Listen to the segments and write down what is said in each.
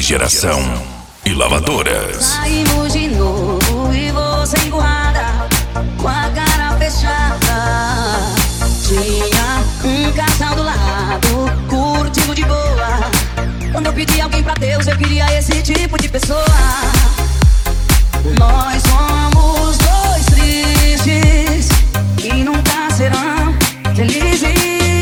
Refrigeração e lavadoras. Saímos de novo e você emburrada, com a cara fechada. Tinha um casal do lado, curtindo de boa. Quando eu pedi alguém pra Deus, eu queria esse tipo de pessoa. Nós somos dois tristes que nunca serão felizes.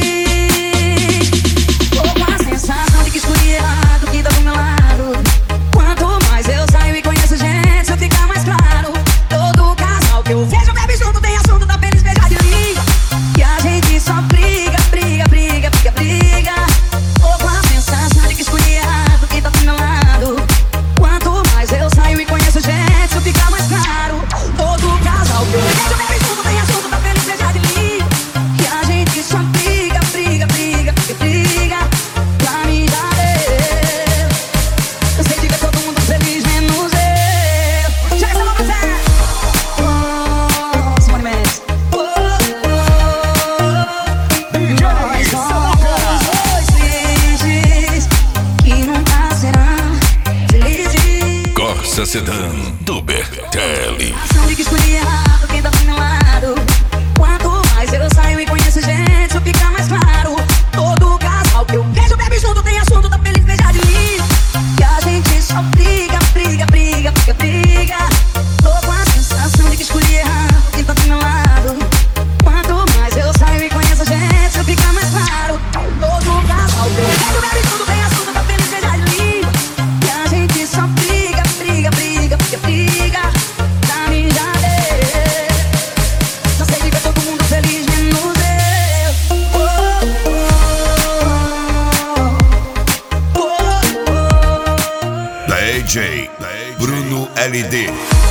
Tô com a sensação de que escolhi errado, que tá do meu lado. Quanto mais eu saio e conheço gente, isso fica mais claro. Todo casal que eu vejo bebe junto, tem assunto, tá feliz, beijar de mim. E a gente só briga, briga, briga, briga, briga. Tô com a sensação de que escolhi errado, que tá do meu lado. Quanto mais eu saio e conheço gente, isso fica mais claro. Todo casal que eu vejo bebe junto, tem assunto, tá feliz, beijar de mim. E a gente só briga, briga, briga, briga, briga. Pra mim já deu. Eu sei de ver todo mundo feliz, menos eu. Chega essa nova fé. Simone Mendes. Nós somos dois tristes que nunca serão felizes. Corsa Sedan do Bertelli. Ação de que escolhi errado, quem tá do meu lado. Quanto mais eu saio e conheço gente, isso fica mais claro. Todo casal que eu vejo bebe junto, tem assunto, tá feliz, beijar de mim. E a gente só briga, briga, briga, briga, briga. Tô com a sensação de que escolhi errado, quem tá do meu lado. Quanto mais eu saio e conheço gente, isso fica mais claro. Todo casal que eu vejo bebe junto, tem assunto, tá feliz, beijar de mim. E a gente só briga, briga, briga, briga, briga. Pra mim já deu. Só sei de ver todo mundo feliz, menos eu. DJ Bruno LD.